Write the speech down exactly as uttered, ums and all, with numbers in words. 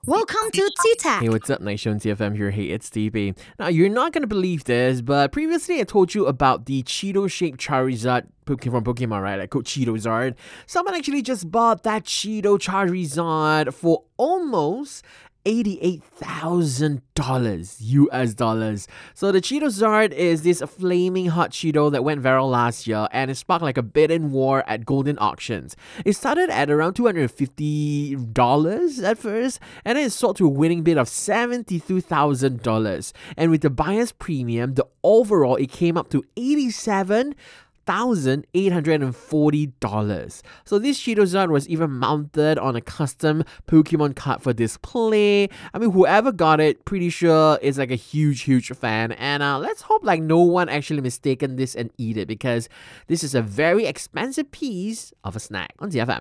Welcome to T-Tech. Hey, what's up, Night Show T F M here. Hey, it's D B. Now, you're not going to believe this, but previously I told you about the Cheeto-shaped Charizard from Pokemon, right? Like called Cheetozard. Someone actually just bought that Cheeto Charizard for almost eighty-eight thousand dollars U S dollars. So the Cheetozard is this flaming hot Cheeto that went viral last year and it sparked like a bidding war at Golden Auctions. It started at around two hundred fifty dollars at first and then it sold to a winning bid of seventy-two thousand dollars. And with the buyer's premium, the overall it came up to eighty-seven thousand eight hundred forty dollars. So this Cheetozard was even mounted on a custom Pokemon card for display. I mean, whoever got it, pretty sure is like a huge, huge fan. And uh, let's hope like no one actually mistaken this and eat it, because this is a very expensive piece of a snack on T F M.